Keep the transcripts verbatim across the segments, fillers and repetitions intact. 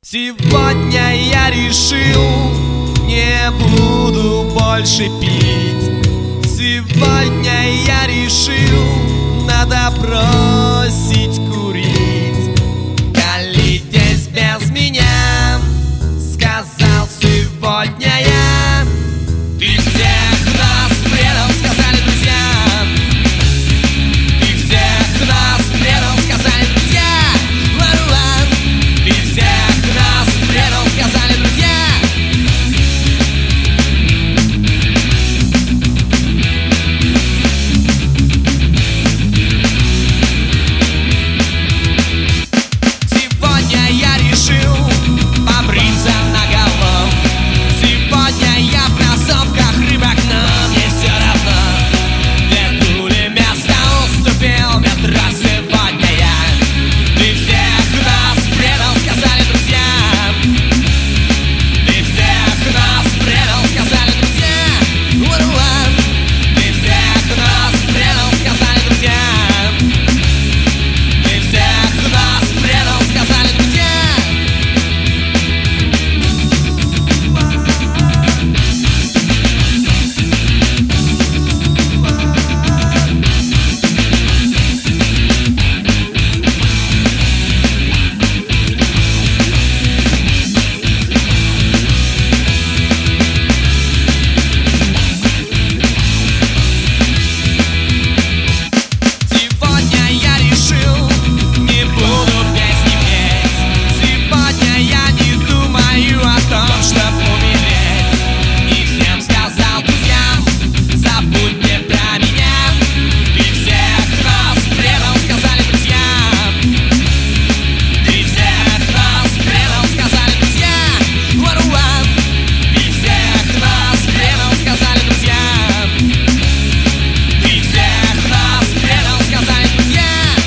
Сегодня я решил, не буду больше пить. Сегодня я решил, надо бросить курить. Колитесь без меня, сказал сегодня я. Ты всех нас предал, сказали друзья. Ты всех нас предал, сказали друзья. Варуан. Ты всех нас предал, сказали друзья. Сегодня я решил побриться наголо. Сегодня я в кроссовках, рыбак, но мне все равно. Где тули место уступил метро сегодня я. Ты всех нас предал, сказали друзья. Ты всех нас предал, сказали друзья. Уруан. Ты всех нас предал, сказали друзья. Ты всех нас предал, сказали друзья. Сегодня я решил, не буду песни петь. Сегодня я не думаю о том, чтоб умереть. И всем сказал друзьям, забудьте про меня. Ты всех нас предал, сказали друзья. Ты всех нас предал, сказали друзья. Варуан. Ты всех нас предал, сказали друзья. Ты всех нас предал, сказали друзья.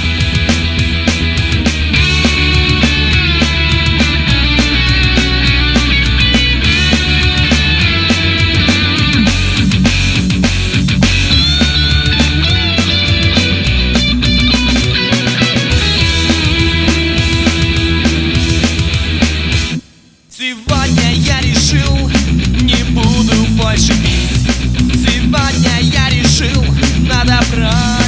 Сегодня я решил, не буду больше пить. Сегодня я решил, надо брать